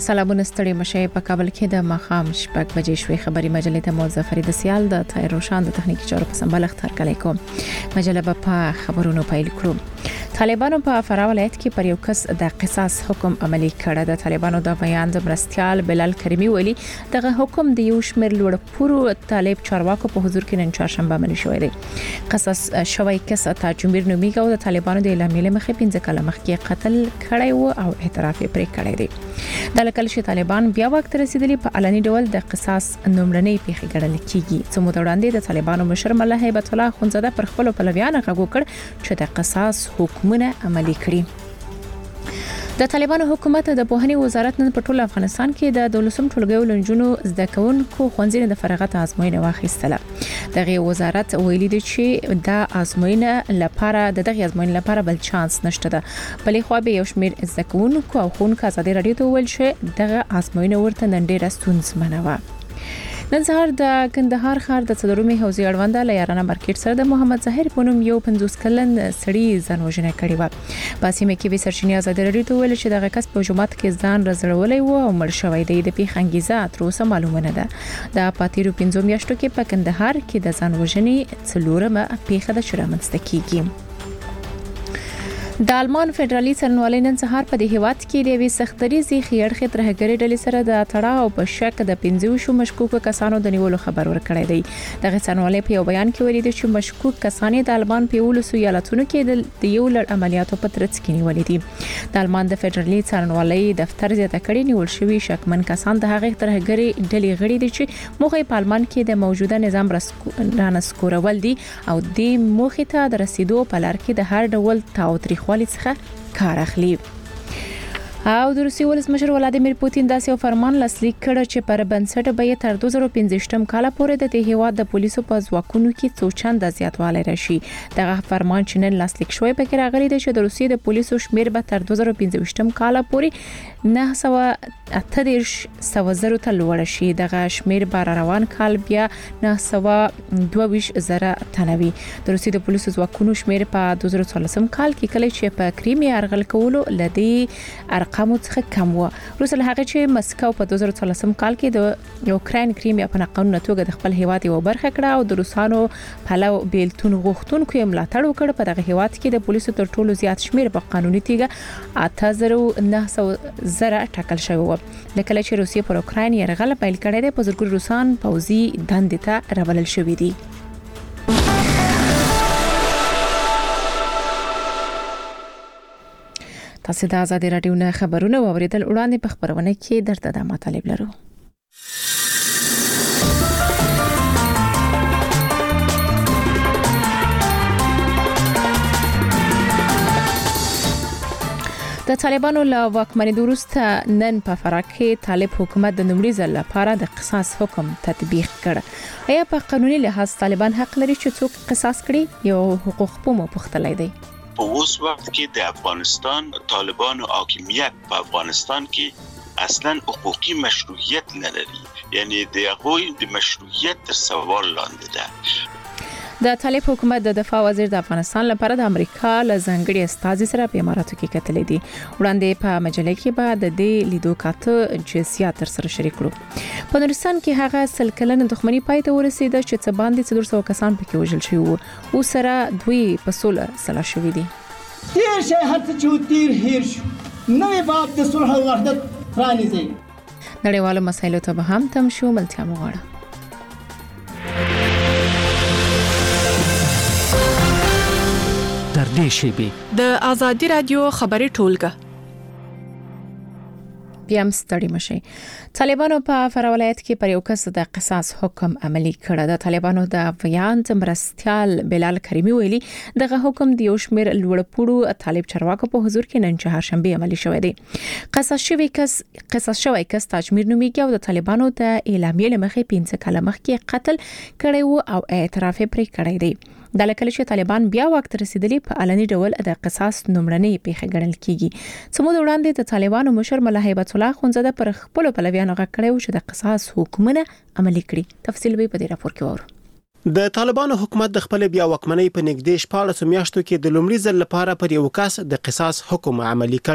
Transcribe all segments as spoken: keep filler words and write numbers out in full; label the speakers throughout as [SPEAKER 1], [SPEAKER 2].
[SPEAKER 1] سلامونه ستړي مشه په کابل کې د مخام شپږ بجې شوي خبري مجلې ته موظف فرید سیال د طاهر روشان د تخنیکی چارو په سمبال اختر کړی کوم مجله په خبرونو پیل کړو. طالبانو په فراه ولایت کې پر یو کس د قصاص حکم عملی کړ. د طالبانو د بیان د مرستيال بلال کریمی ویلي دغه حکم د یو شمېر لوړ پورو طالب چارواکو په حضور کې نن چهارشنبه عملی شوی دی. قصاص شوی کس تاجمیر نومیږي او د طالبانو د اعلامیې مخې پنځه کاله مخکې قتل کړی و او اعتراف یې پرې کړی دی. د لکل چې طالبان بیا وخت رسیدلی په علني ډول د قصاص نومړنۍ پیښې ګڼل کیږي. څو مده وړاندې د طالبانو مشر مله هیبت الله خونزاده پر خپل پلویانو غږ وکړ چې د قصاص حکمونه عملي کړي. د طالبانو حکومت د پوهنې وزارت نن په ټول افغانستان کې د دولسم ټولګیو لنجونو زده کوونکو ښوونځي د فراغت ازموینه واخیستله. دغه وزارت ویلي دی چې د ازموینه لپاره د دغه ازموینه لپاره بل چانس نشته ده. بلې خو به یو شمېر زده کوونکو او ښوونکو ازادي رادیو ته ویل چې دغه ازموینه ورته نن ډېره ستونزمنه وه. نن سهار د کندهار ښار د څلورمې حوزې اړوند له یارانه مارکیټ سره د محمد ظاهر په نوم یو پنځوس کلن سړي ځان وژنه کړې و. په سیمه کې به سرچینې ازادي رادیو ته ویل چې دغه کس په جمعات کې ځان رزړولې و او مړ شوی دی. د پیښې انګیزه تر اوسه معلومه نه ده. د پاتیرو پنځو میاشتو کې په کندهار کې د ځان وژنې څلورمه پیښه د شرمنځته کیږي. د آلمان فدرالي څارنوالۍ نن سهار په دې هیواد کې د وی سختريزي خېړخې ترهګری ډلې سره د تړاو په شک د پنځو شو مشکوک کسانو د نیولو خبر ورکړی دی. دغه څارنوالۍ په یو بیان کې ویلي چې مشکوک کسان د آلمان په ولسو ایالتونو کې د یو لړ عملیاتو په ترڅ کې نیولې دي. د آلمان د فدرالي څارنوالۍ دفتر زیاته کړي نیول شوی شکمن کسان د هغه ترهګری ډلې غړي دي چې موږ په آلمان کې د موجوده نظام رانسکورول دي او د موخې ته د رسیدو په لار کې د هر ډول تاوتریخ خالي څخه کار اخلي. او د روسي ولسمشر ولادیمیر پوتین داسې یو فرمان لاسلیک کړ چې پر بنسټ به تر دوه زره پنځه کال پورې د دې هیواد د پولیسو په ځواکونو کې څو چنده زیاتوالی راشي. دغه فرمان چې نن لاسلیک شوی پکې راغلی دی چې د روسي د پولیسو شمیر به تر دوه زره پنځه کال پورې نه سوه اته دیرش سوه زره ته لوړ شي. دغه شمیر بار روان کال بیا نه سوه دوه ویش زره تنوي. د روسي د پولیسو ځواکونو شمیر په دوه زره څلورم کال کې کله چې په کریمیا ارغل کولو لدی ارقام څخه کم و. روس له هغه چې مسکو په دوه زره څلورم کال کې د یوکرين کریمیا په قانون توګه د خپل هیواد یو برخه کړه او د روسانو پلو بیلتون غوښتونکو یې ملاتړ وکړ. په دغه هیواد کې د پولیسو تر ټولو زیات شمیر په قانوني توګه اته زره نه سوه زره ټاکل شوی و. لکه چې روسیه پر اوکرين یرغل پیل کړی دی په زرګر روسان پوځي دندې ته راولل شوی دي. تاسو د آزادي رادیو نه خبرونه واوریدل. وړاندې په خبرونه کې درته د مطالب لرو. د طالبانو له واکمنۍ وروسته نن په فراه کې طالب حکومت د نومړي ځل لپاره د قصاص حکم تطبیق کړ. آیا په قانوني لحاظ طالبان حق لري چې څوک قصاص کړي؟ یو حقوق پومو پختلای دی.
[SPEAKER 2] په اوس وخت کې د افغانستان طالبانو حاکمیت په افغانستان کې اصلا حقوقي مشروعیت نه لري. یعنی د هغوی د مشروعیت تر سوال لاندې ده.
[SPEAKER 1] د طالب حکومت د دفاع وزیر د افغانستان لپاره د امریکا له ځانګړي استازي سره په اماراتو کې کتلې دي. وړاندې په مجله کې به د دې لیدو کاته جزئیات تر سره شریک کړو. په نورستان کې هغه سل کلن دښمنی پای ته ورسیده چې څه باندې څلور سوه کسان پکې وژل شوي وو. او سره دوی په سوله سلا شوي دي.
[SPEAKER 3] تیر شي هڅه چې تیر هیر شو. نوې باب د صلح او وحدت پرانیزي.
[SPEAKER 1] نړیوالو مسایلو ته به هم تم شو ملتیا مغواړه.
[SPEAKER 4] د آزادي رادیو خبري ټولګه
[SPEAKER 1] بیا هم ستړي مشي. طالبانو په فراه ولایت کې پر یو کس د قصاص حکم عملی کړ. د طالبانو د بیان مرستيال بلال کریمی ویلي دغه حکم د یو شمېر لوړ پوړو طالب چارواکو په حضور کې نن چهارشنبه عملی شوی دی. قصاص شوی کس قصاص شوی کس تاجمیر نومیږي او د طالبانو د اعلامیې لمخې پنځه کاله مخکې قتل کړی و او اعتراف پرې کړی دی. د لکل چې طالبان بیا وخت رسیدلی په علني ډول د قصاص نومړنۍ پیښه ګڼل کیږي. څومره وړاندې د طالبانو مشر مله هیبت الله خونزاده پر خپل پلویانو غږ کړی چې د قصاص حکمونه عملي کړي. تفصیل به په دې راپور کې وورو.
[SPEAKER 5] د طالبانو حکومت د خپل بیا واکمنۍ په نږدې شپاړس میاشتو کې د لومړي ځل لپاره پر یو کس د قصاص حکم عملي کړ.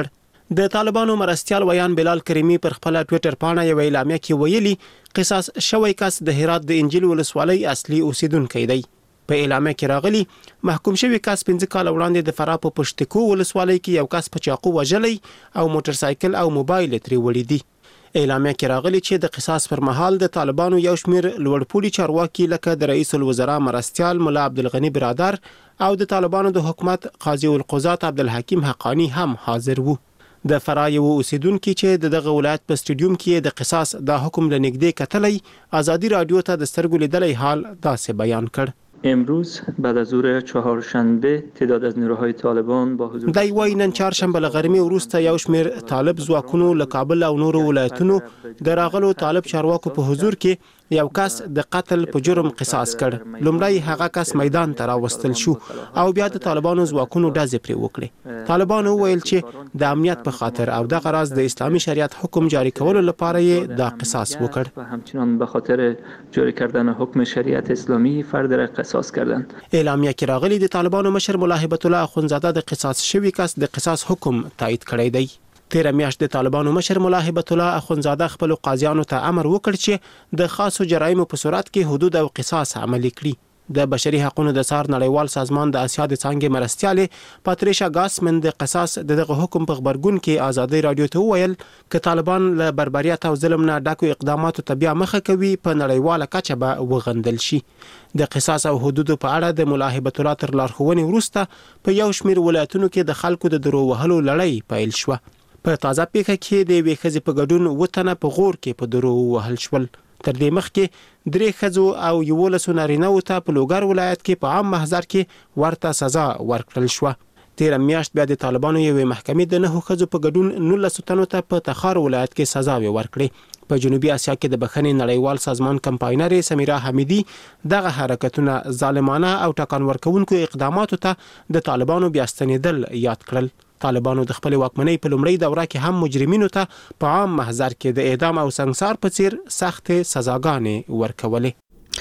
[SPEAKER 5] د طالبانو مرستيال ویان بلال کریمی پر خپل ټوئیټر باندې یو اعلامیه کې ویلي قصاص شوی کس د هرات د انجیل ولسوالۍ اصلي اوسیدونکی دی. په اعلامیه کې راغلي محکوم شوی کس پنځه کال وړاندې د فراه په پښتکو ولسوالۍ کې یو کس په چاقو وژلی او موټر سایکل او موبایل ترې وړي دي. اعلامیه کې راغلي چې د قصاص پر مهال د طالبانو یو شمیر لوړپوړي چارواکي لکه د رئیس الوزرا مرستيال مولا عبدالغنی برادر او د طالبانو د حکومت قاضي القضات عبدالحکیم حقانی هم حاضر وو. د فراه یو اوسیدونکو چې دغه ولایت په سټډیوم کې د قصاص د حکم لنګدې کتلې ازادي رادیو ته د سترګو لیدلې حال داسې بیان کړ.
[SPEAKER 6] امروز بعد از ظهر چهارشنبه تعداد از نیروهای طالبان با حضور
[SPEAKER 5] دای وای نن چهارشنبه لغرمې وروسته یو شمیر طالب ځواکونو له کابل او نورو ولایتونو د راغلو طالب چارواکو په حضور کې یو کس د قتل په جرم قصاص کړ. لومړی هغه کس میدان ته راوستل شو او بیا د طالبانو ځواکونو ډزې پرې وکړې. طالبانو ویل چې د امنیت په خاطر او د غرض د اسلامي شریعت حکم جاری کولو لپاره یې دا قصاص وکړ.
[SPEAKER 6] همچنان به خاطر جاری کردن حکم شریعت اسلامی فرد را قصاص کردند.
[SPEAKER 5] اعلامیه کې راغلي د طالبانو مشر مولا هیبت الله اخونزاده د قصاص شوی کس د قصاص حکم تایید کړی دی. تیر میاشت د طالبانو مشر مولا هیبت الله اخونزاده خپل قاضیانو ته امر وکړ چې د خاصو جرایمو په صورت کې حدود او قصاص عملي کړي. د بشري حقوقو د سار نړیوال سازمان د اسیا د څنګه مرستياله پاتریشا ګاسمن د قصاص دغه حکم په خبرګون کې آزادي رادیو ته ویل ک طالبان له بربریت او ظلم نه ډاکو اقداماتو ته بیا مخه کوي په نړیواله کچه به وغندل شي. د قصاص او حدود په اړه د مولا هیبت الله تر لارښوونې وروسته په یو شمیر ولایتونو کې د خلکو د درو وهلو لړۍ پیل شوه. په تازه پیښه کې د وی خزي په ګډون وطن په غور کې په درو وهل شول. تر دې مخکې درې خزو او یو لسو نارینه ته په لوګر ولایت کې په عام محضر کې ورته سزا ورکړل شو. تیر میاشت بیا د طالبانو یو محکمې د نه خزو په ګډون نولس تنو ته په تخار ولایت کې سزا ورکړې. په جنوبي اسیا کې د بخښنې نړیوال سازمان کمپاینر سمیرا حمیدی دغه حرکتونه ظالمانه او ټاکان ورکوونکو اقداماتو ته د طالبانو بیا ستنېدل یاد کړل. طالبانو د خپل واکمنۍ په لومړۍ دوره کې هم مجرمینو ته په عام محضر کې د اعدام او سنگسار په څیر سخت سزاګانې ورکولې.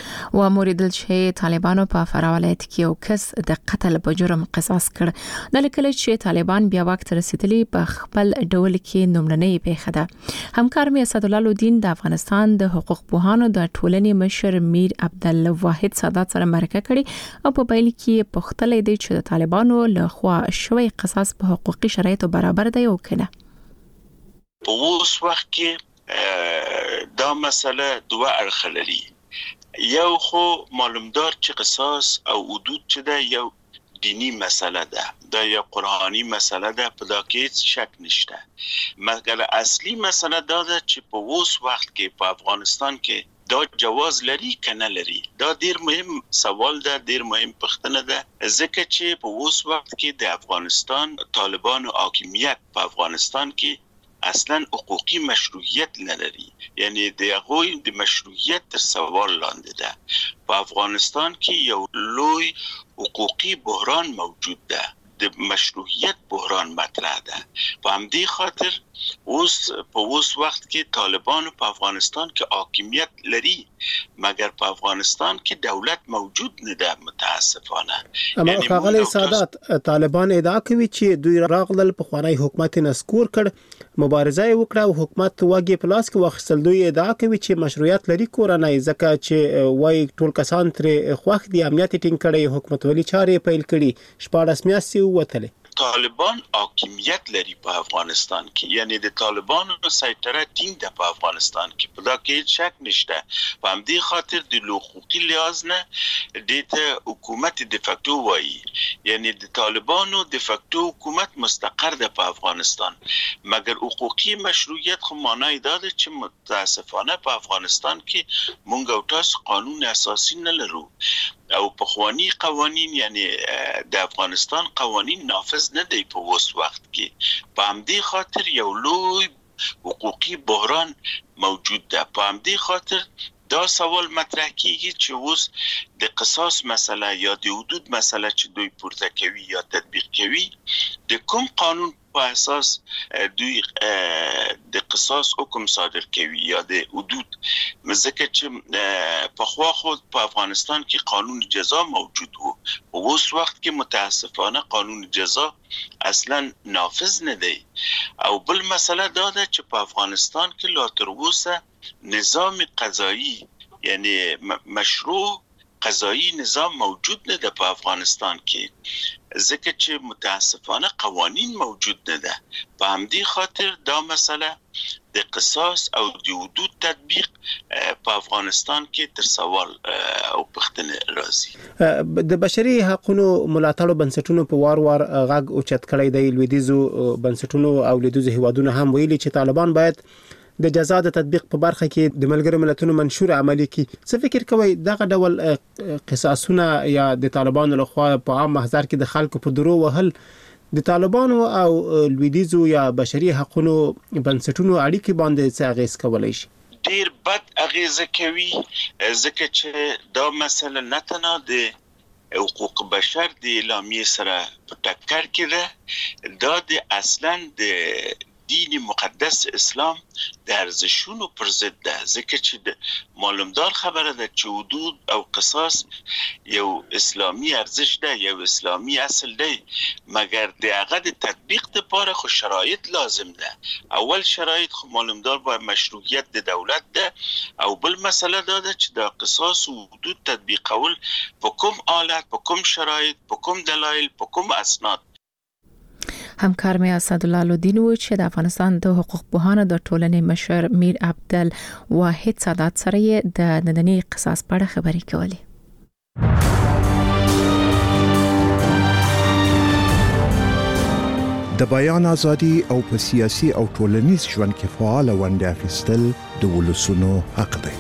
[SPEAKER 1] و موریدل چې طالبانو په فراه ولایت کې یو کس د قتل په جرم قصاص کړ. د لکه چې طالبان بیا وخت رسیدلی په خپل ډول کې نوملنې پیښه ده. همکار مې اسد الله الدین د افغانستان د حقوق پوهانو د ټولنې مشر میر عبدالواحد سادات سره مرکه کړي او په پیل کې پوښتنه دی چې د طالبانو له خوا شوی قصاص په حقوقي شرایطو برابر دی او کنه.
[SPEAKER 2] په اوس وخت کې دا مسله دوه اړخ لري. یو خو معلومدار چې قصاص او حدود چې ده یو دینی مسله ده، دا یو قرآنی مسله ده، په دا کې شک نشته. مګر اصلي مسله دا ده چې په اوس وخت کې په افغانستان کې دا جواز لري کنه لري. دا ډیر مهم سوال ده، ډیر مهم پوښتنه ده، ځکه چې په اوس وخت کې د افغانستان طالبانو حاکمیت په افغانستان کې اصلا حقوقی مشروعیت نداری. یعنی د هغوی د مشروعیت تر سوال لاندې ده. په افغانستان کې یو لوی حقوقی بحران موجود ده، د مشروعیت بحران مطرح ده. په همدې خاطر اوس په اوس وخت کې طالبان په افغانستان کې حاکمیت لري، مګر په افغانستان کې دولت موجود نه ده متاسفانه.
[SPEAKER 5] اما خاغلی سادات طالبان ادعا کوي چې دوی راغلل په خوانی حکومت نسکور کړ، مبارزه وکړه او حکومت واګي پلاس کې واخیستل. دوی ادعا کوي چې مشروعیت لري کورنۍ، ځکه چې وای ټول کسان تر خوښ دي، امنیت ټینګ کړي، حکومت ولې چارې پیل کړي، شپاړس میاشتې ووتلې.
[SPEAKER 2] طالبان حاکمیت لري په افغانستان کې، یعنی د طالبانو سیطره ټینګ ده په افغانستان کې، په دا کې شک نشته. په همدې خاطر د حقوقي لحاظ نه دته حکومت د فاکتو وایي، یعنی د طالبانو د فاکتو حکومت مستقر ده په افغانستان. مګر حقوقي مشروعیت خو معنی دا ده چې متاسفانه په افغانستان کې مونږ او تاسو قانون اساسي نه لرو او په خوانی قوانین، یعنی د افغانستان قوانین نافذ نه دی په اوس وخت کې. په همدې خاطر یو لوی حقوقي بحران موجود ده. په همدې خاطر دا سوال مطرح کیږي چې اوس د قصاص مسله یا د حدود مسله چې دوی پورته کوي یا تطبیق کوي، د کوم قانون په اساس دوی د قصاص حکم صادر کوي یا د حدود. ځکه چې په خوا خود په افغانستان کې قانون جزا موجود وو، اوس وخت کې متاسفانه قانون جزا اصلا نافذ نه دی. او بل مسله دا ده چې په افغانستان کې لا تر اوسه نظام قضایی یعنی مشروع قضایی نظام موجود نه ده په افغانستان کې، ځکه چې متاسفانه قوانین موجود نه ده. په همدې خاطر دا مسله د قصاص او د حدود تطبیق په افغانستان کې تر سوال او پوښتنه راځي.
[SPEAKER 5] د بشري حقوقو ملاتړ بنسټونو په وار وار غږ اوچت کړی دی. لویدیزو بنسټونو او لویدیزو هیوادونو هم ویلي چې طالبان باید د جزا د تطبیق په برخه کې د ملګرو ملتونو منشور عملی کړي. څه فکر کوئ دغه ډول قصاصونه یا د طالبانو لخوا په عام محضر کې د خلکو په درو وهل د طالبانو او لویدیزو یا بشري حقوقو بنسټونو اړیکې باندې څه اغیز کولای شي؟
[SPEAKER 2] ډیر بد اغیز کوي، ځکه چې دا مسله نه تنها د حقوق بشر د اعلامیې سره په ټکر کې ده، دا د اصلا د دین مقدس اسلام د ارزښتونو پر ضد ده، ځکه چې د معلومدار خبره ده چې حدود او قصاص یو اسلامی ارزښت ده، یو اسلامی اصل دی، مګر د هغه د تطبیق لپاره خو شرایط لازم ده. اول شرایط خو معلومدار باید مشروعیت د دولت ده، او بل مسله دا ده چې د قصاص او حدود تطبیقول په کوم حالت، په کوم شرایط، په کوم دلایل، په کوم اسناد.
[SPEAKER 1] همکار مې اسد الله الدین و چې د افغانستان د حقوق پوهانو د ټولنې مشر میر عبدل واحد سادات سره د نننی قصاص په اړه خبرې کولې.
[SPEAKER 7] د بیان ازادي او په سیاسي او ټولنیز ژوند کې فعال ونډه اخیستل د ولسونو حق دی.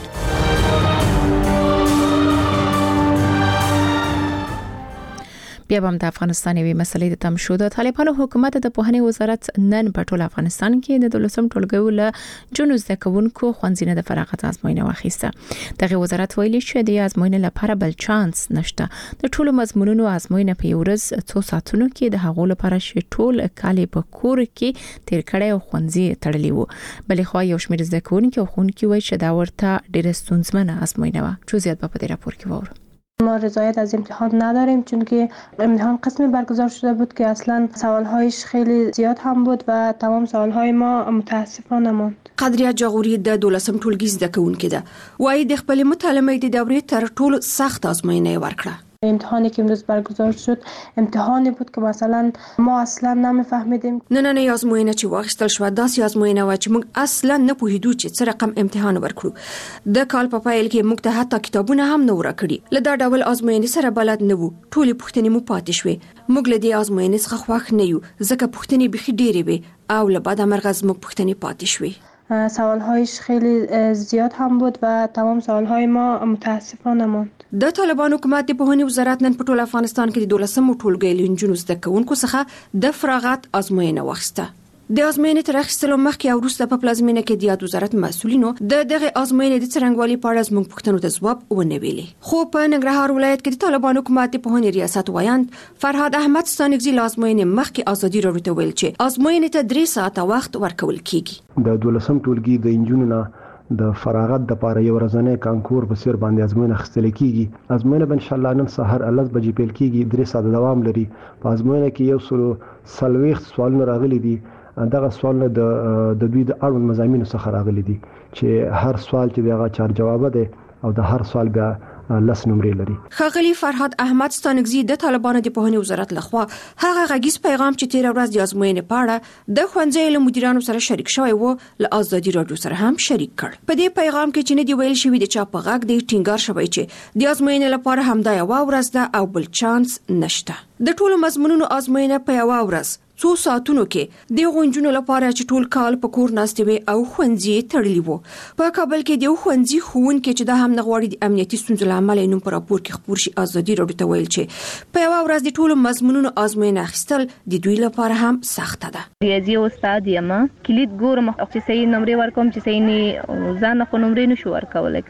[SPEAKER 1] بیا هم د افغانستان یوې مسلې د تم شو. د طالبانو حکومت د پوهنې وزارت نن په ټول افغانستان کې د دولسم ټولګیو له جنو زده کوونکو خوندزینه د فراغت ازموینه واخیسته. دغه وزارت ویلي چې د ازموینې لپاره بل چانس نشته. د ټولو مضمونونو ازموینه په یو ورځ څو ساعتونو کې د هغو لپاره چې ټول کال په کور کې تیر کړي او خوندزي تړلی وو. بلې خو یو شمېر زده کوونکو او خوندکي وایي چې دا ورته ډېر ستونزمنه ازموینه و. جزئیات په دې راپور کې وورو.
[SPEAKER 8] ما رضایت از امتحان نداریم چون که امتحان قسمی برگزار شده بود که اصلا سوالهایش خیلی زیاد هم بود و تمام سوالهای ما متاسفانه ماند.
[SPEAKER 9] قدریه جاغوری د دولسم ټولګي زده کوونکې ده، وایي د خپل مطالعې د دورې تر ټولو سخت ازموینه ورکړه.
[SPEAKER 8] امتحانی که امروز برگزار شد امتحانی بود که مثلا ما اصلا نمیفهمیدیم.
[SPEAKER 9] نننۍ ازموینه چې واخیستل شو داسې ازموینه و چې موږ اصلا نه پوهیدو چې څه رقم امتحان ورکړو. د کال په پیل کې موږ ته حتی کتابونه هم نه ورکړي. له دا ډول ازموینې سره بلد نه وو. ټولې پوښتنې مو پاتې شوې. موږ له دې ازموینې څخه خوښ نه یو ځکه پوښتنې بخي ډېرې وې او له بده مرغه زموږ پوښتنې پاتې شوې.
[SPEAKER 8] سوالهایش خیلی زیاد هم بود و تمام سوالهای ما متاسفانه ماند.
[SPEAKER 9] د طالبان حکومت د پوهنې وزارت نن په ټول افغانستان کې د دولسم ټولګي لنجونو زده کوونکو څخه د فراغت ازموینه واخیسته. د ازموینې تر اخیستلو مخکې او وروسته په پلازمینه کې د یاد وزارت مسؤلینو د دغه ازموینې د څرنګوالي په اړه زموږ پوښتنو ته ځواب ونه ویلي. خو په ننګرهار ولایت کې د طالبان حکومت د پوهنې ریاست وایند فرهاد احمد ستانکزي له ازموینې مخکې ازادي راډیو ته ویل چې ازموینې ته درې ساعته وخت ورکول کیږي.
[SPEAKER 10] د دولسم ټولګي د انجونو نه د فراغت د لپاره یو ورځنی کانکور په سیر باندې ازموینه اخیستل کیږي. ازموینه ان شاء الله نن سحر لس بجې پیل کیږي، درې ساعته دوام لري. په ازموینه کې یو سل سلويخ سوالونه راغلي دي. دغه سوال د د دوی د اړوند مضامینو څخه راغلي دي چې هر سوال چې دغه چار جواب ده او د هر سوال بیا لس نمرې لري.
[SPEAKER 9] ښاغلي فرهاد احمد ستانکزي د طالبانو د پوهنې وزارت لخوا هغه غږیز پیغام چې تیر ورځ د ازموینې په اړه د ښوونځي له مدیرانو سره شریک شوی و له ازادي راډیو سره هم شریک کړ. په دې پیغام کې چې نه دی ویل شوی د چا په غږ دی ټینګار شوی چې د ازموینې لپاره همدا یو ورځ ده او بل چانس نشته. د ټولو مضمونونو ازموینه په یو ورځ څو ساعتونو کې د غونجونو لپاره چې ټول کال په کور ناستې وي او ښوونځي تړلي وو. په کابل کې د ښوونځي ښوونکي چې د هم نغواړي د امنیتي ستونزو له امله نوم په راپور کې خپور شي ازادي راډیو ته ویل چې په یو ورځ د ټولو مضمونونو ازموینه اخیستل د دوی لپاره هم سخته ده.
[SPEAKER 11] ریاضي استاد یم، کلید ګورم چې صحیح نمرې ورکوم چې صحیح نه ځان خو نمرې نشو ورکولای کنه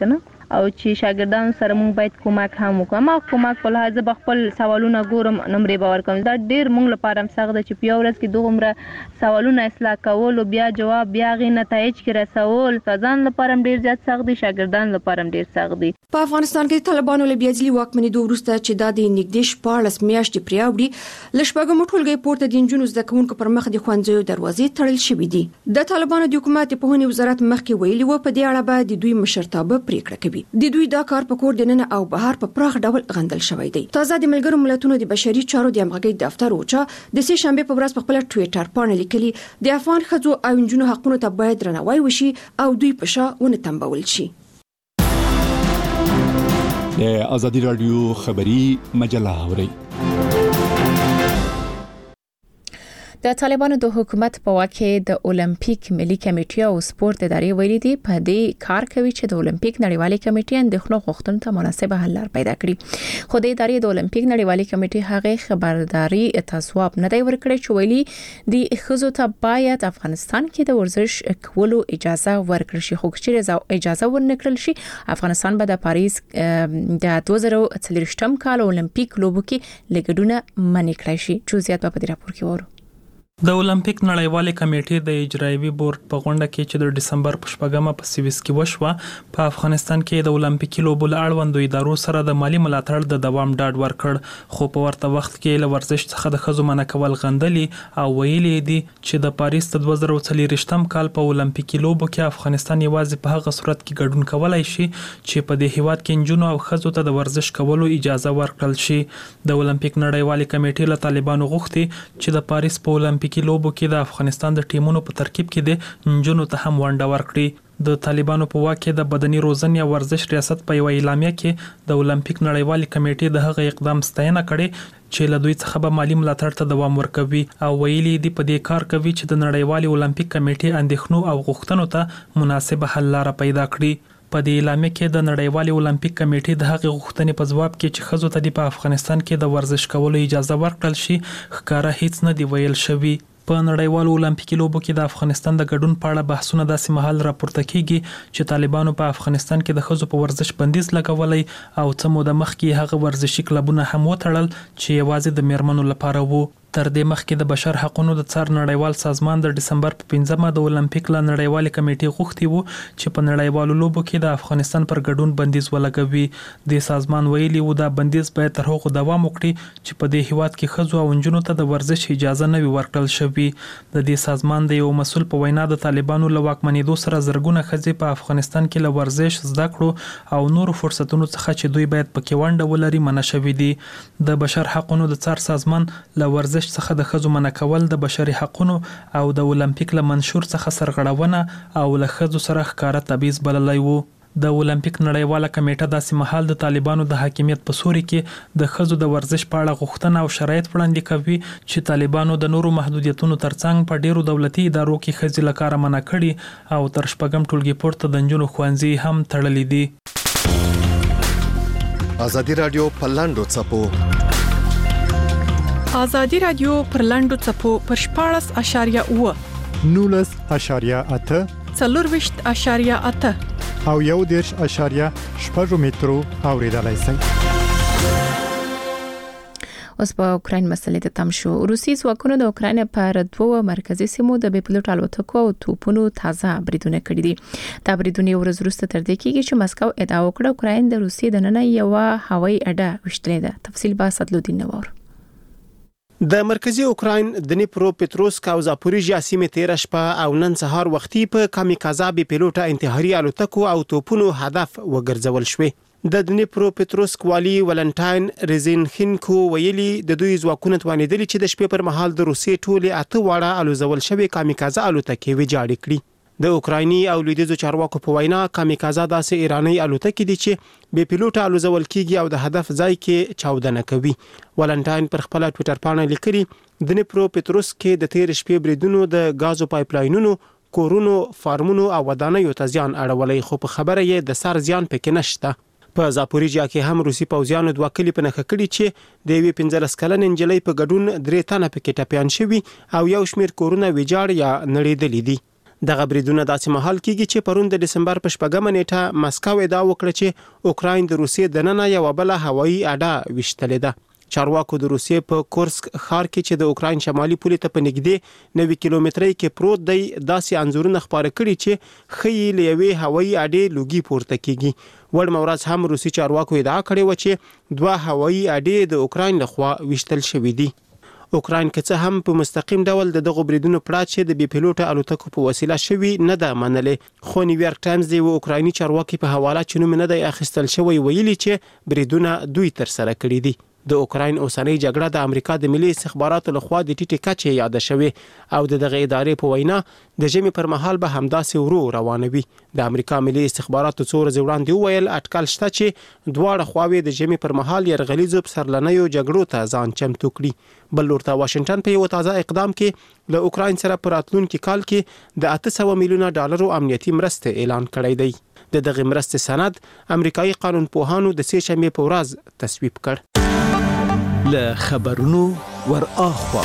[SPEAKER 11] او چې شاګردانو سره موږ باید کومک هم وکړو. ما کومک په لحاظ به خپل سوالونه ګورم نمرې باور کوم. دا ډیر موږ لپاره هم سخت ده چې په یو ورځ کې دومره سوالونه اصلاح کول او بیا جواب بیا غي نتایج کې رسول ځان لپاره هم ډیر زیات سخت دي، شاګردان لپاره هم ډیر سخت دي.
[SPEAKER 9] په افغانستان کې طالبانو له بیاځلي واکمنېدو وروسته چې دا د نږدې شپاړس میاشتې پریاوړي له شپږمو ټولګي پورته د نجونو زده کوونکو پر مخ د ښوونځیو دروازې تړل شوې دي. د طالبانو د حکومت په پوهنې وزارت مخکې ویلي و په دې اړه به د دوی مشرتابه پریکړه کوي. د دوی دا کار په کور دننه او بهر په پراخ ډول غندل شوی دی. تازه د ملګرو ملتونو د بشري چارو د همغږۍ دفتر اوچا د سه شنبه په ورځ په خپل ټوئیټر باندې لیکلي د افغان ښځو او نجونو حقونو ته باید درناوی وشي او دوی په شا ونه تنبول شي.
[SPEAKER 12] د ازادي رادیو خبری مجله اوري.
[SPEAKER 1] د طالبانو د حکومت په واک کې د اولمپیک ملي کمیټې او سپورت ادارې ویلي دي په دې کار کوي چې د اولمپیک نړیوالې کمیټې اندېښنو غوښتنو ته مناسبه حل لار پیدا کړي. خو د ادارې د اولمپیک نړیوالې کمیټې هغه خبرداري تصواب نه دی ورکړی چې ویلي د ښځو ته باید افغانستان کې د ورزش کولو اجازه ورکړل شي. خو چې اجازه ورنکړل شي افغانستان به د پاریس د دوه زره څلوېښتم کال اولمپیک لوبو کې لګډونه منې کړی شي. جزئیات په دې راپور کې وره.
[SPEAKER 13] د اولمپیک نړیوالې کمیټې د اجرایوي بورډ په غونډه کې چې د ډسمبر په شپږمه په سویس کې وشوه په افغانستان کې د اولمپیکي لوبو له اړوندو ادارو سره د مالی ملاتړ د دوام ډاډ ورکړ. خو په ورته وخت کې له ورزش څخه د ښځو منع کول غندلي او ویلي دي چې د پاریس د دوه زره څلوېښتم کال په اولمپیکي لوبو کې افغانستان یوازې په هغه صورت کې ګډون کولای شي چې په دې هیواد کې نجونو او ښځو ته د ورزش کولو اجازه ورکړل شي. د اولمپیک نړیوالې کمیټې له طالبانو غوښتي چې د پاریس په اولمپیک کې لوبو کې د افغانستان د ټیمونو په ترکیب کې د نجونو ته هم ونډه ورکړي. د طالبانو په واک کې د بدني روزنې او ورزش ریاست په یو اعلامیه کې د اولمپیک نړیوالې کمیټې د هغه اقدام ستاینه کړې چې له دوی څخه به مالی ملاتړ ته دوام ورکوي او ویلي دي په دې کار کوي چې د نړیوالې اولمپیک کمیټې اندېښنو او غوښتنو ته مناسبه حل لار پیدا کړي. په دې اعلامیه کې د نړیوالې اولمپیک کمیټې د هغې غوښتنې په ځواب کې چې ښځو ته په افغانستان کې د ورزش کولو اجازه ورکړل شي ښکاره هیڅ نه دی ویل شوی. په نړیوالو اولمپیکي لوبو کې د افغانستان د ګډون په اړه بحثونه داسې مهال راپورته کیږي چې طالبانو په افغانستان کې د ښځو په ورزش بندیز لګولی او څه موده مخکې هغه ورزشي کلبونه هم وتړل چې یوازې د میرمنو لپاره وو. تر دې مخکې د بشر حقوقو د څار نړیوال سازمان د ډسمبر په پنځمه د اولمپیک له نړیوالې کمیټې غوښتي وو چې په نړیوالو لوبو کې د افغانستان پر ګډون بندیز ولګوي. د سازمان ویلي و دا بندیز باید تر هغو دوام وکړي چې په دې هیواد کې ښځو او نجونو ته د ورزش اجازه نه وي ورکړل شوې. د دې سازمان د یو مسؤل په وینا د طالبانو له واکمنېدو سره زرګونه ښځې په افغانستان کې له ورزش زده کړو او نورو فرصتونو څخه چې دوی باید پکې ونډه ولري منع شوي دي. د بشر حقوقو د څار سازمان له ورزش څخه د ښځو منع کول د بشري حقوقو او د اولمپیک له منشور څخه سرغړونه او له ښځو سره ښکاره تبعیض بللی وو. د اولمپیک نړیواله کمیټه داسې مهال د طالبانو د حاکمیت په سوري کې د ښځو د ورزش په اړه غوښتنه او شرایط وړاندې کوي چې طالبانو د نورو محدودیتونو ترڅنګ په ډیرو دولتي ادارو کې ښځې له کاره منع کړي او تر شپږم ټولګي پورته د نجونو ښوونځي هم تړلي دي.
[SPEAKER 14] ازادي رادیو په لاندو څپو
[SPEAKER 4] ازادي رادیو پر لاندو څپو پر شپاړس اشاریه اوه
[SPEAKER 15] نولس اشاریه اته
[SPEAKER 4] څلورویشت اشاریه اته
[SPEAKER 15] او یو دېرش اشاریه شپږ مترو اوریدلای شئ.
[SPEAKER 1] اوس په اوکراین مسلې ته تم شو. روسي ځواکونو د اوکراین پر دوه مرکزي سیمو د بې پلوټ الوتکو او توپونو تازه بریدونه کړي دي. دا بریدونه یو ورځ وروسته تر دې کېږي چې مسکو ادعا وکړه اوکراین د روسیې دننه یو هوایي اډه وشتلې ده. تفصیل به اسدالدین نوور.
[SPEAKER 5] د مرکزی اوکراین د دنیپرو پتروسک او زاپوریژیا سیمې تیر شپه او نن سهار وختي په کامیکازا بې پلوټه انتحاري الوتکو او توپونو هدف وګرځول شوې. د دنیپرو پتروسک والی ولنټاین ریزینخینکو ویلي د دوی ځواکونه توانېدلي چې د شپې پر مهال د روسیې ټولې اته واړه الوزول شوې کامیکازا الوتکې ویجاړې کړي. د اوکرایني او لویدیځو چارواکو په وینا کامیکازا داسې ایرانی الوتکې دي چې بې پلوټه الوزول کیږي او د هدف ځای کې چاودنه کوي. ولنټاین پر خپل ټوئیټر باندې لیکلي د دنیپرو پتروسک کې د تیر شپې بریدونو د غازو پایپلاینونو کورونو فارمونو او ودانیو ته زیان اړولې خو په خبره یې د سر زیان پکې نشته. په زاپوریژیا کې هم روسي پوځیانو دوه کلی په نښه کړي چې د یوې پنځلس کلنې نجلۍ په ګډون درې تنه پکې ټپیان شوي او یو شمېر کورونه ویجاړ یا نړېدلي دي. دغه بریدونه داسې مهال کېږي چې پرون د دسمبر په شپږمه نیټه مسکو ادعا وکړه چې اوکراین د روسیې دننه یو بل هوایي اډه وشتلې ده. چارواکو د روسیې په کورسک ښار کې چې د اوکراین شمالي پولې ته په نږدې نوي کیلومترۍ کې پروت دی داسې انځورونه خپاره کړي چې ښیي له یوې هوایي اډې لوګي پورته کېږي. وړمه ورځ هم روسي چارواکو ادعا کړې وه چې دوه هوایي اډې د اوکراین لخوا وشتل شوي دي. اوکراین که څه هم په مستقیم ډول د دغه بریدونو پړاچ چې د بي پیلوټه الوتکو په وسیله شوی نه ده منلې، خو نیویارک ټایمز د اوکرایني چارواکي په حواله چې نوم نه دی اخیستل شوی ویلي چې بریدونه دوی تر سره کړی دي. د اوکراین اوسنۍ جګړه د امریکا د ملي استخباراتو لخوا د ټیټې کچې یاد شوی او د دغه ادارې په وینا د ژمي پر مهال به همداسې ورو روانوي. د امریکا ملي استخباراتو څو ورځې وړاندې وویل اټکل شته چې دواړه خواوې د ژمي پر مهال یرغلیزو سرلنیو جګړو ته ځان چمتو کړي. بل لورته واشنگټن په یو تازه اقدام کې له اوکراین سره په راتلونکي کال کې د اته سوه میلیونه ډالرو امنیتي مرستې اعلان کړی دی. د دغه مرستې سند امریکایي قانونپوهانو د سې شنبې په ورځ تصویب کړ.
[SPEAKER 16] له خبرونو ور اخوا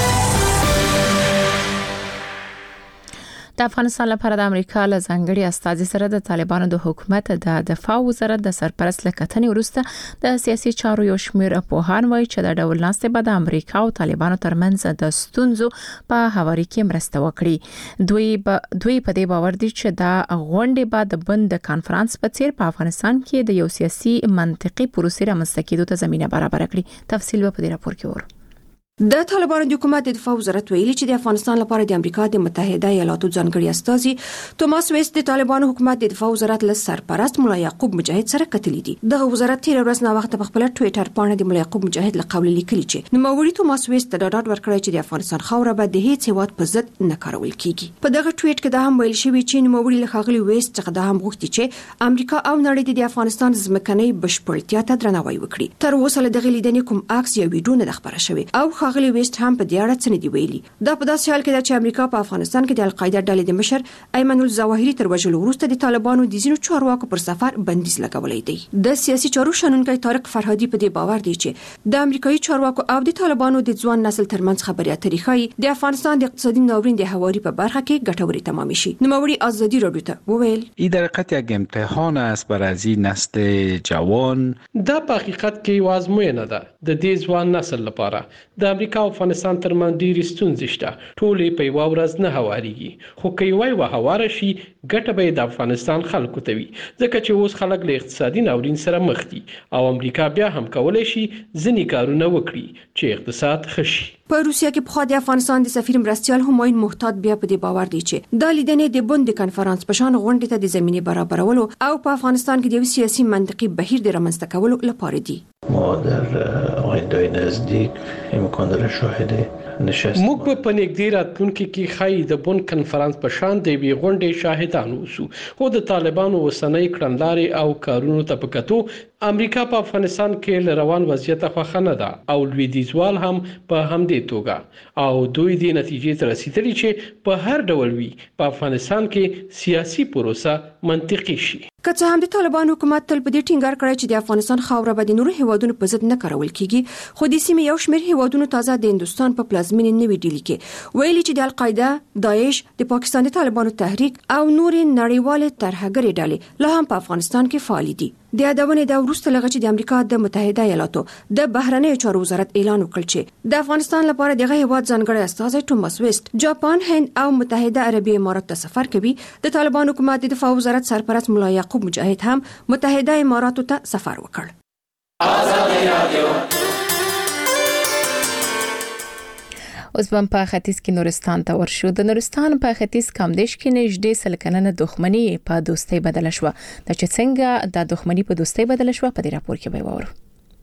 [SPEAKER 1] د افغانستان لپاره د امریکا له ځانګړي استازي سره د طالبانو د حکومت د دفاع وزارت د سرپرست لکتنې وروسته د سیاسي چارو یو شمېر پوهان وایي چې د ډول ناستې بعد د امریکا او طالبانو ترمنځ د ستونزو په هواري کې مرسته وکړي. دوی په دوی په دې باور دي چې دا غونډې بعد د بند کانفرنس په څیر په افغانستان کې د یو سیاسي منطقي پروسې رامنځته کېدو ته زمينه برابر کړي. تفصیل په دې راپور کې ورو.
[SPEAKER 9] د طالبانو د حکومت د دفاع وزارت ویلي چې د افغانستان لپاره د امریکا د متحده ایالاتو ځانګړي استازي توماس ویست د طالبانو حکومت د دفاع وزارت له سرپرست مولا یعقوب مجاهد سره کتلي دي. د وزارت تیر ورځ نه وخت په خپل ټوئیټر باندې د مولا یعقوب مجاهد له قول لیکلي چې نوموړي توماس ویست د ډاډ ورکړی چې د افغانستان خاوره به د هیڅ هیواد په ضد نه کارول کیږي. په دغه ټوئیټ کې دا هم ویل شوی چې نوموړي له ښاغلي ویست څخه دا هم غوښتي چې امریکا او نړۍ د افغانستان ځمکنۍ بشپړتیا ته درناوی وکړي. تر اوسه له دغه لیدنې کوم عکس یا ویډیو نه خبره شوی او ښاغلي ویست هم د اړه څه ندی ویلي. دا په داسې حال کې ده چې امریکا په افغانستان کې د القاعده ډلې د مشر ایمن الظواهري تر وژلو وروسته د طالبانو د ځینو چارواکو پر سفر بندیز لګولې دی. د سیاسي چارو شنونکي طارق فرهادي په دې باور دی چې د امریکایي چارواکو او د طالبانو د ځوان نسل ترمنځ خبري اترې ښایي د افغانستان د اقتصادي ناورین د هواري په برخه کې ګټوري تمام شي. نوموړي ازادي رادیو ته وویل
[SPEAKER 17] این در حقیقت یک امتحان است برای نسل جوان.
[SPEAKER 18] دا په حقیقت کې یو آزموینه ده د دې ځوان نسل لپاره. د امریکا او افغانستان ترمنځ ډېرې ستونزې شته. ټولې په یوه ورځ نه هوارېږي، خو که یوه یوه هواره شي ګټه به د افغانستان خلکو ته وي، ځکه چې اوس خلک له اقتصادي ناورین سره مخ دي او امریکا بیا هم کولی شي ځینې کارونه وکړي چې اقتصاد ښه شي.
[SPEAKER 9] په روسیا کې په خوا د افغانستان د سفیر مرستیال همایون محتاط بیا په دې باور دی چې د لیدنې د بند کانفرنس په شان غونډې ته د زمینه برابرولو او په افغانستان کې د یو سیاسي منطقي بهیر د رامنځته کولو لپاره دی.
[SPEAKER 19] ما در آینده نزدیک امکان داره شاهد نشست
[SPEAKER 18] موږ په پنځګدي راتلونکي کې خای د بون کنفرانس په شان د وی غونډې شاهدان اوسو. خو د طالبانو وسنۍ کړنلارې او کارونو ته په کتو امریکا په افغانستان کې روان وضعیت خوښه نه ده او لویدیځوال هم په همدې توګه او دوی د نتیجې ته رسیدلي چې په هر ډول وی په افغانستان کې سیاسي پروسه منطقي شي.
[SPEAKER 9] که څه هم د طالبانو حکومت تل په دې ټینګار کړی چې د افغانستان خاوره به د نورو هیوادونو په ضد نه کارول کیږي، خو د سیمې یو شمېر هیوادونو تازه د هندستان په پلازمینې نوې ډیلي کې ویلي چې د القاعده، داعش، د پاکستان د طالبانو تحریک او نورې نړیوالې ترهګرې ډلې لا هم په افغانستان کې فعال دي. د یادونې د وروسته لغه چې د امریکا د متحده ایالاتو د بهرنیو چارو وزارت اعلان وکړ چې د افغانستان لپاره دغه هیواد ځانګړی استازی توماس ویست جاپان، هند او متحده عربي امارات ته سفر کوي. د طالبانو حکومت د دفاع وزارت سرپرست مولا یعقوب مجاهد هم متحده اماراتو ته سفر وکړ.
[SPEAKER 1] آزادي رادیو اوس هم په ختیځ کې نورستان ته ورشو. د نورستان په ختیځ کامدیش کې نږدې سلکنه دښمنی په دوستۍ بدل شو. د چې څنګه د دښمنی په دوستۍ بدل شو په دې راپور کې به وورو.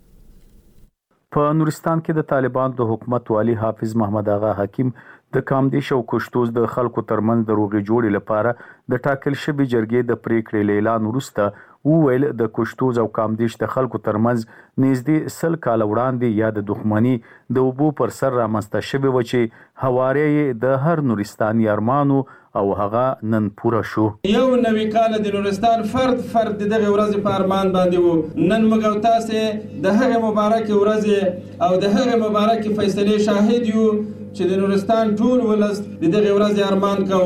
[SPEAKER 20] په نورستان کې د طالبان د حکومت والی حافظ محمد آغا حکیم د کامدیش او کوشتوز د خلکو ترمنځ د روغې جوړې لپاره د ټاکل شوی جرګې د پریکړې اعلان وروسته وویل د کوشتوز او کامدیش د خلکو ترمنځ نږدې سل کال وړاندې یا د دښمنی د وبو پر سر رامنځته شوی و چې هوارې د هر نورستاني ارمانو او هغه نن پوره شو.
[SPEAKER 21] یو نوې کال د نورستان فرد فرد دغه ورځ په ارمان باندې وو. نن موږ تاسو د هغه مبارک ورځ او د هغه مبارک فیصله شاهد یو چې د نورستان ټول ولس د دغه ورځ ارمان کوي.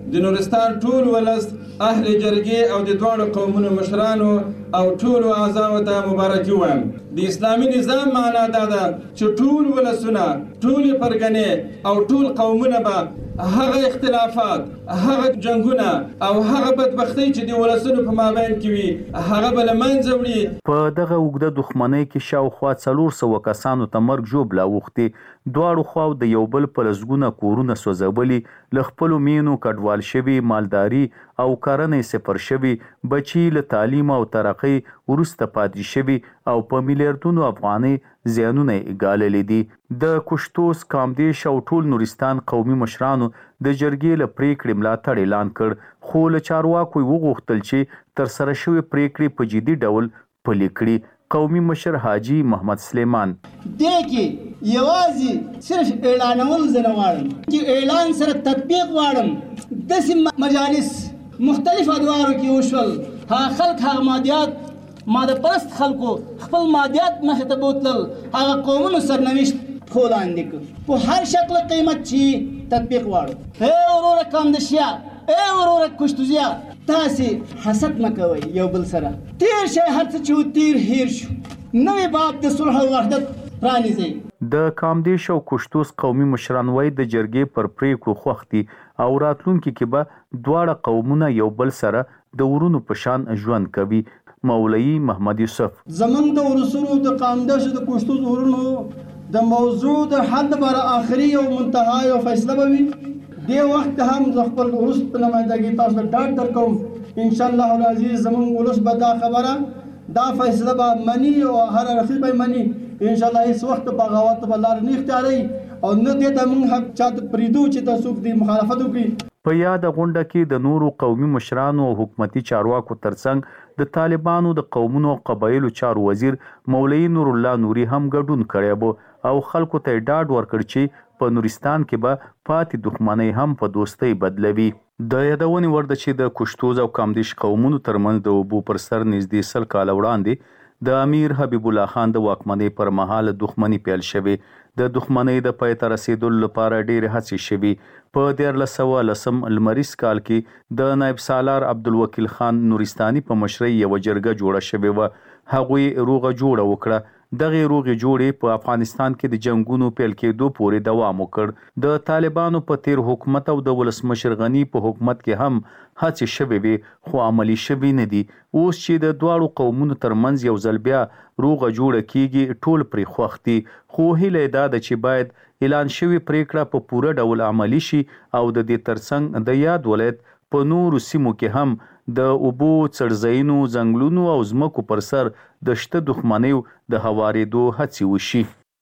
[SPEAKER 21] د نورستان ټول ولس اهل جرګې او د دواړو قومونو مشرانو او ټولو اعضاو ته مبارکي وایم. د اسلامي نظام معنا دا ده چې ټول ولسونه، ټول پرګنې او ټول قومونه به هغه اختلافات، هغه جنگونه او هغه بدبختۍ چې د ولسونو په مابین کې وي هغه به له منځه وړي.
[SPEAKER 20] په دغه اوږده دښمنۍ کې شاوخوا څلور سوه کسانو ته مرګ ژوبله اوښتې. دواړو خواو د یو بل په لسګونه کورونه سوځولي، له خپلو مینو کډوال شوي، مالداري او کرنې صفر شوي، بچي له تعلیم او ترقۍ وروسته پاتې شوي او په میلیاردونو افغانۍ زیانونه یې ګاللي دي. د کوشتوس، کامدیش او ټول نورستان قومي مشرانو د جرګې له پریکړې ملاتړ اعلان کړ، خو له چارواکو یې وغوښتل چې ترسره شوې پریکړې په جدي ډول پلي کړي. قومي مشر حاجي محمد سلیمان:
[SPEAKER 3] دې کې یوازې صرف اعلانول زه نه غواړم چې اعلان سره تطبیق غواړم. داسې مجالس مختلف ادوارو کې وشول، هغه خلک هغه مادیات ماده پرست خلکو خپل مادیات مخې ته بوتلل، هغه قومونو سرنوشت پښو لاندې کړ. په هر شکل قیمت چې تطبیق غواړو. ای وروره کامدشیا، ای وروره کوشتوزیا، تاسې حسد مه کوئ یو بل سره. تیر شی هر څه چې و تیر هیر شو، نوی باب د صلح او وحدت پرانیزئ.
[SPEAKER 20] د کامدیش او کوشتوس قومي مشران وایي د جرګې پر پریکړو خوښ دي او راتلونکي کې به دواړه قومونه یو بل سره د ورونو په شان ژوند کوي. مولوي محمد یوسف:
[SPEAKER 3] زمونږ د ورسونو د کامدیش د کوشتوس ورونو د موضوع د حل لپاره آخري او منتهایی او فیصله به وي. دې وخت هم زه خپل ولس په نمایندګۍ تاسو ته ډاډ درکوم انشاءالله العزیز زمونږ ولس به دا خبره دا فیصله به مني او هر اړخیز به مني انشاءالله. هیڅ وخت بغاوت به لار نه اختیاروي او نه دې ته موږ حق چاته پرېږدو چې ته څوک دې مخالفت وکړي.
[SPEAKER 20] په یاده غونډه کې د نورو قومي مشرانو او حکومتي چارواکو ترڅنګ د طالبانو د قومونو او قبایلو چارو وزیر مولوي نور الله نوري هم ګډون کړی و او خلکو ته ډاډ ورکړ چې په نورستان کې به پاتې دښمنۍ هم په دوستۍ بدلوي. د یادونې وړ ده چې د کوشتوز او کامدیش قومونو ترمنځ د اوبو پر سر نږدې سل کاله وړاندې د امیر حبیب الله خان د واکمنۍ پر مهال دښمني پیل شوې. د دښمنۍ د پای ته رسیدلو لپاره ډېرې هڅې شوې. په دیارلس سوه لسم لمریز کال کې د نایب سالار عبدالوکیل خان نورستاني په مشرۍ یوه جرګه جوړه شوې وه. هغوی روغه جوړه وکړه. دغه روغې جوړې په افغانستان کې د جنگونو پیل کېدو پورې دوام وکړ. د طالبانو په تیر حکومت او د ولسمشر غني په حکومت کې هم هڅې شوې وې خو عملي شوې نه دي. اوس چې د دواړو قومونو ترمنځ یو ځل بیا روغه جوړه کیږي ټول پرې خوښ دي، خو هیله دا ده چې باید اعلان شوې پریکړه په پوره ډول عملي شي او د دې ترڅنګ د یاد ولایت په نورو سیمو کې هم د اوبو، څړځایونو، ځنګلونو او ځمکو پر سر د شته دښمنیو د هوارېدو هڅې وشي.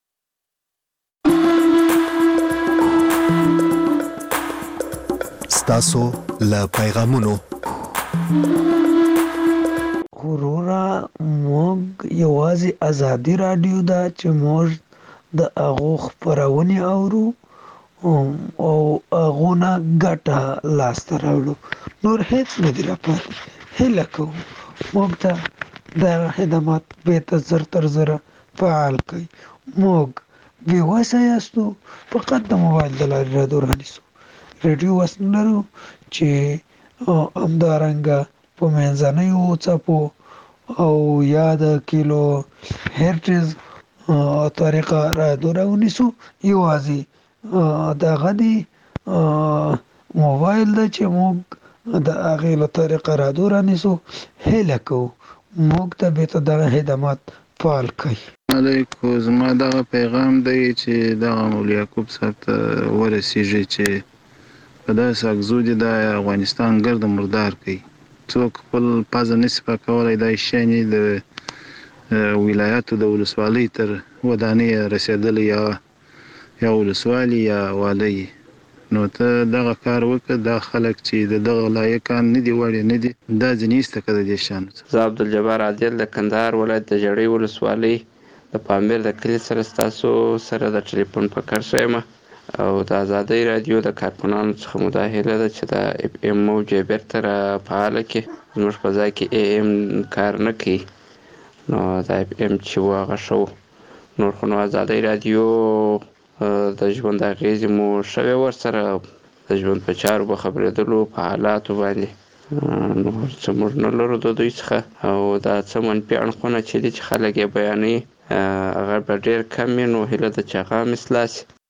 [SPEAKER 14] ستاسو له پیغامونو
[SPEAKER 22] وروره موږ یوازې ازادي راډیو ده چې موږ د هغو خپرونې اورو او هغونه ګټه لاسته راوړو، نور هیڅ نه دي راپاتې. هیله کوم موږ ته دغه خدمات بېرته زر تر زره فعال کړئ. موږ بېوسه یاستو، فقط د موبایل د لارې راډیو رانیسو. راډیو وس نه لرو چې همدارنګه په منځنیو څپو او یا د کیلو هرټز طریقه راډیو راونیسو. یوازې دغه دی موبایل ده چې موږ د هغې له طریقه راډیو رانیسو. هیله کوو موږ ته بېرته دغه خدمات فعال کړئ.
[SPEAKER 23] علیکم. زما دغه پیغام دی چې دغه مولوي یعقوب صاحب ته ورسیږي چې په داسې اغزو دي د افغانستان ګرد مردار کوي. څوک خپل پزه نشي پاکولی. دا شیانې د ولایاتو د ولسوالۍ تر ودانۍ رسېدلی یا یا ولسوالي یا والی. نو ته دغه کار وکړه. دا خلک چې د دغه لایقان نه دي، وړې نه دي، دا ځینې ایسته کړه د دې شیانو څخه.
[SPEAKER 24] زه عبدالجبار عادل د کندهار ولایت د ژړۍ ولسوالۍ د پامیر د کلي سره ستاسو سره د ټلیفون په کار ښه یم او د ازادۍ راډیو د کارکونانو څخه مو دا هیله ده چې د اف ام موج یې بېرته را فعاله کړي. زموږ په ځای کې ای ام کار نه کوي، نو د اف ام چې و هغه ښه و. نور خو نو ازادۍ راډیو د ژوند اغېزې مو ښه وې ورسره، د ژوند په چارو په خبرېدلو په حالاتو باندې نو څه موږ نه لرو د دوی څخه او دا څه منفي اړخونه چې دي چې خلک یې بیانوي هغه به ډېر کم وي نو هیله ده چې هغه هم اصلاح شي.